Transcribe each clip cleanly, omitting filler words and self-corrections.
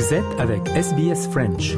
Vous êtes avec SBS French.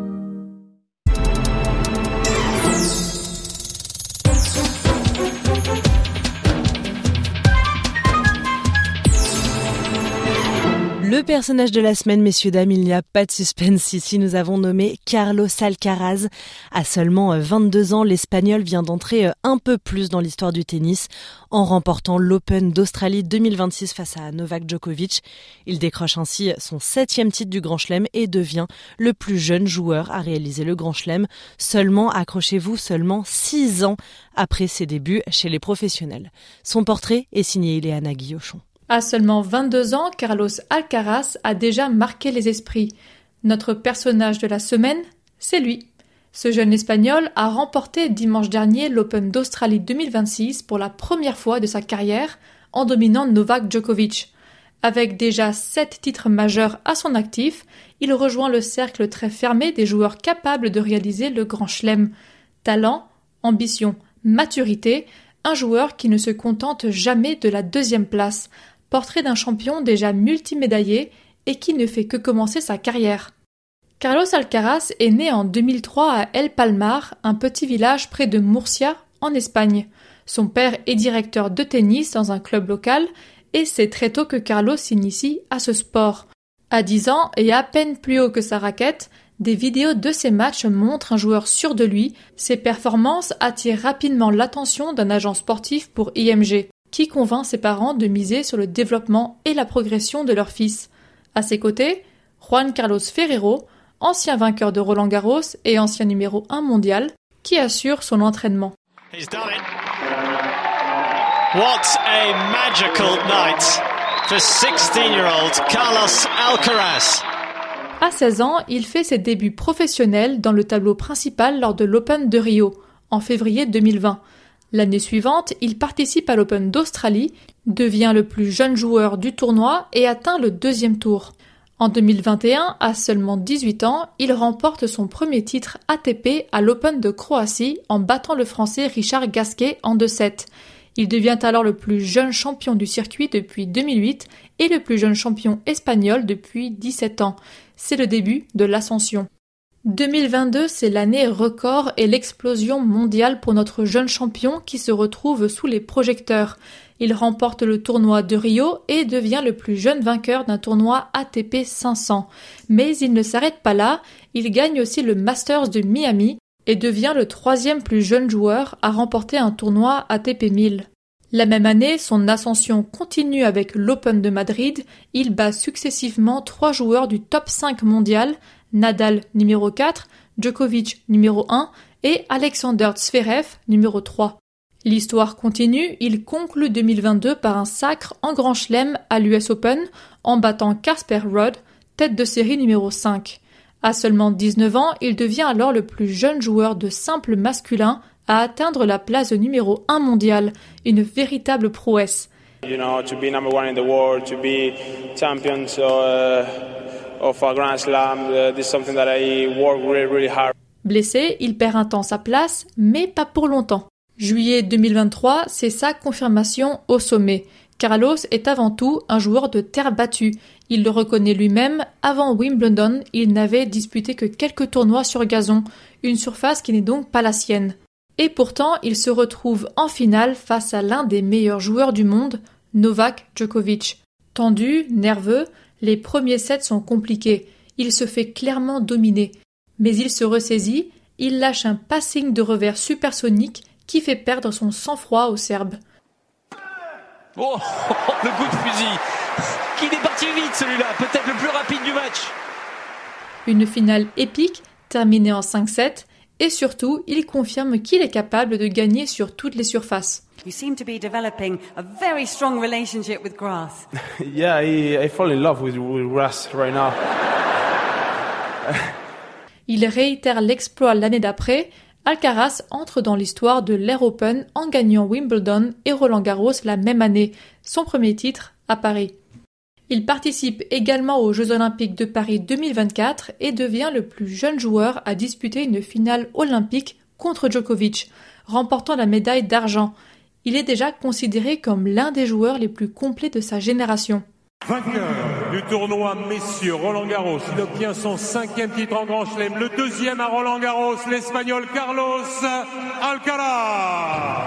Le personnage de la semaine, messieurs, dames, il n'y a pas de suspense ici. Nous avons nommé Carlos Alcaraz. À seulement 22 ans, l'Espagnol vient d'entrer un peu plus dans l'histoire du tennis en remportant l'Open d'Australie 2026 face à Novak Djokovic. Il décroche ainsi son 7e titre du Grand Chelem et devient le plus jeune joueur à réaliser le Grand Chelem. Accrochez-vous, seulement 6 ans après ses débuts chez les professionnels. Son portrait est signé Ileana Guillochon. À seulement 22 ans, Carlos Alcaraz a déjà marqué les esprits. Notre personnage de la semaine, c'est lui. Ce jeune Espagnol a remporté dimanche dernier l'Open d'Australie 2026 pour la première fois de sa carrière en dominant Novak Djokovic. Avec déjà 7 titres majeurs à son actif, il rejoint le cercle très fermé des joueurs capables de réaliser le Grand Chelem. Talent, ambition, maturité, un joueur qui ne se contente jamais de la 2e place. Portrait d'un champion déjà multimédaillé et qui ne fait que commencer sa carrière. Carlos Alcaraz est né en 2003 à El Palmar, un petit village près de Murcia, en Espagne. Son père est directeur de tennis dans un club local et c'est très tôt que Carlos s'initie à ce sport. À 10 ans et à peine plus haut que sa raquette, des vidéos de ses matchs montrent un joueur sûr de lui. Ses performances attirent rapidement l'attention d'un agent sportif pour IMG, qui convainc ses parents de miser sur le développement et la progression de leur fils. À ses côtés, Juan Carlos Ferrero, ancien vainqueur de Roland-Garros et ancien numéro 1 mondial, qui assure son entraînement. He's done it. What a magical night for 16-year-old Carlos Alcaraz. À 16 ans, il fait ses débuts professionnels dans le tableau principal lors de l'Open de Rio, en février 2020. L'année suivante, il participe à l'Open d'Australie, devient le plus jeune joueur du tournoi et atteint le 2e tour. En 2021, à seulement 18 ans, il remporte son premier titre ATP à l'Open de Croatie en battant le Français Richard Gasquet en 2-7. Il devient alors le plus jeune champion du circuit depuis 2008 et le plus jeune champion espagnol depuis 17 ans. C'est le début de l'ascension. 2022, c'est l'année record et l'explosion mondiale pour notre jeune champion qui se retrouve sous les projecteurs. Il remporte le tournoi de Rio et devient le plus jeune vainqueur d'un tournoi ATP 500. Mais il ne s'arrête pas là, il gagne aussi le Masters de Miami et devient le 3e plus jeune joueur à remporter un tournoi ATP 1000. La même année, son ascension continue avec l'Open de Madrid. Il bat successivement 3 joueurs du top 5 mondial, Nadal numéro 4, Djokovic numéro 1 et Alexander Zverev numéro 3. L'histoire continue, il conclut 2022 par un sacre en Grand Chelem à l'US Open en battant Casper Ruud, tête de série numéro 5. À seulement 19 ans, il devient alors le plus jeune joueur de simple masculin à atteindre la place de numéro 1 mondial, une véritable prouesse. You know, to be number 1 in the world, to be champions of a Grand Slam, this is something that I work really hard. Blessé, il perd un temps sa place, mais pas pour longtemps. Juillet 2023, c'est sa confirmation au sommet. Carlos est avant tout un joueur de terre battue. Il le reconnaît lui-même, avant Wimbledon, il n'avait disputé que quelques tournois sur gazon, une surface qui n'est donc pas la sienne. Et pourtant, il se retrouve en finale face à l'un des meilleurs joueurs du monde, Novak Djokovic. Tendu, nerveux, les premiers sets sont compliqués. Il se fait clairement dominer. Mais il se ressaisit, il lâche un passing de revers supersonique qui fait perdre son sang-froid au Serbe. Oh, le coup de fusil qu'il est parti vite celui-là, peut-être le plus rapide du match. Une finale épique, terminée en 5-7, et surtout, il confirme qu'il est capable de gagner sur toutes les surfaces. You seem to be developing a very strong relationship with grass. Yeah, I fall in love with grass right now. Il réitère l'exploit l'année d'après. Alcaraz entre dans l'histoire de l'Air Open en gagnant Wimbledon et Roland-Garros la même année, son premier titre à Paris. Il participe également aux Jeux Olympiques de Paris 2024 et devient le plus jeune joueur à disputer une finale olympique contre Djokovic, remportant la médaille d'argent. Il est déjà considéré comme l'un des joueurs les plus complets de sa génération. Vainqueur du tournoi messieurs Roland-Garros. Il obtient son 5e titre en Grand Chelem, le 2e à Roland-Garros, l'Espagnol Carlos Alcaraz.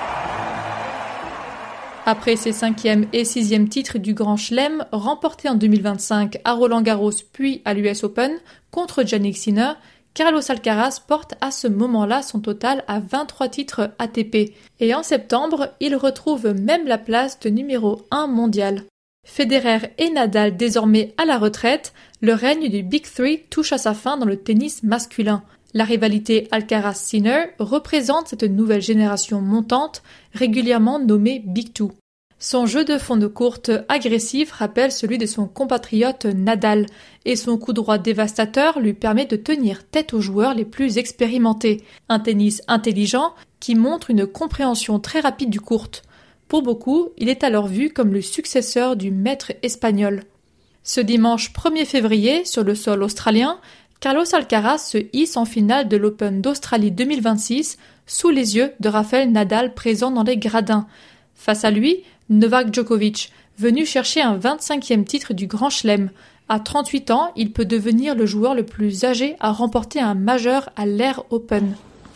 Après ses 5e et 6e titres du Grand Chelem, remportés en 2025 à Roland-Garros puis à l'US Open contre Jannik Sinner, Carlos Alcaraz porte à ce moment-là son total à 23 titres ATP. Et en septembre, il retrouve même la place de numéro 1 mondial. Federer et Nadal désormais à la retraite, le règne du Big Three touche à sa fin dans le tennis masculin. La rivalité Alcaraz-Sinner représente cette nouvelle génération montante, régulièrement nommée Big Two. Son jeu de fond de courte agressif rappelle celui de son compatriote Nadal, et son coup droit dévastateur lui permet de tenir tête aux joueurs les plus expérimentés. Un tennis intelligent qui montre une compréhension très rapide du court. Pour beaucoup, il est alors vu comme le successeur du maître espagnol. Ce dimanche 1er février, sur le sol australien, Carlos Alcaraz se hisse en finale de l'Open d'Australie 2026 sous les yeux de Rafael Nadal présent dans les gradins. Face à lui, Novak Djokovic, venu chercher un 25e titre du Grand Chelem. À 38 ans, il peut devenir le joueur le plus âgé à remporter un majeur à l'Air Open.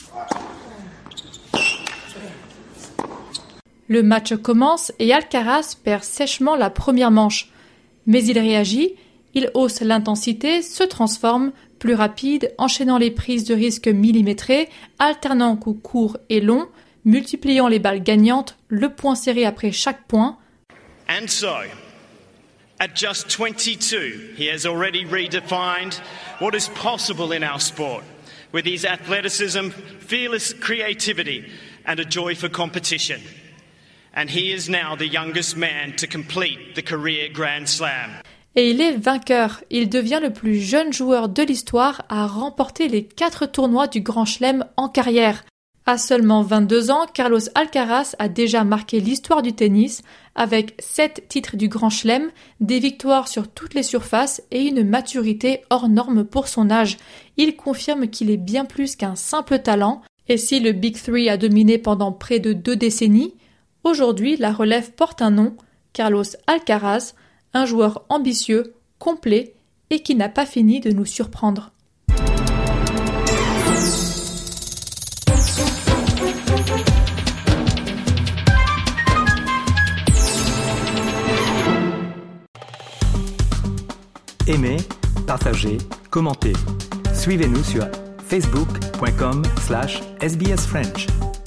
Le match commence et Alcaraz perd sèchement la première manche. Mais il réagit, il hausse l'intensité, se transforme, plus rapide, enchaînant les prises de risque millimétrées, alternant coups courts et longs, multipliant les balles gagnantes, le point serré après chaque point. And so, at just 22, he has already redefined what is possible in our sport, with his athleticism, fearless creativity, and a joy for competition. And he is now the youngest man to complete the career Grand Slam. Et il est vainqueur. Il devient le plus jeune joueur de l'histoire à remporter les 4 tournois du Grand Chelem en carrière. À seulement 22 ans, Carlos Alcaraz a déjà marqué l'histoire du tennis avec 7 titres du Grand Chelem, des victoires sur toutes les surfaces et une maturité hors norme pour son âge. Il confirme qu'il est bien plus qu'un simple talent. Et si le Big Three a dominé pendant près de 2 décennies, aujourd'hui la relève porte un nom, Carlos Alcaraz, un joueur ambitieux, complet et qui n'a pas fini de nous surprendre. Aimez, partagez, commentez. Suivez-nous sur facebook.com/sbsfrench.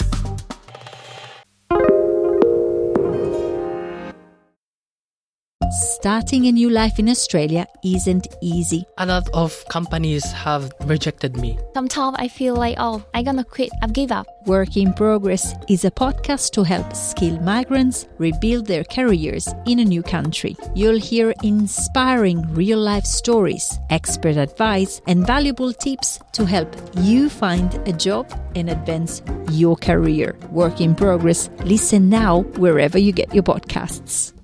Starting a new life in Australia isn't easy. A lot of companies have rejected me. Sometimes I feel like, I'm gonna quit, I've given up. Work in Progress is a podcast to help skilled migrants rebuild their careers in a new country. You'll hear inspiring real-life stories, expert advice, and valuable tips to help you find a job and advance your career. Work in Progress. Listen now wherever you get your podcasts.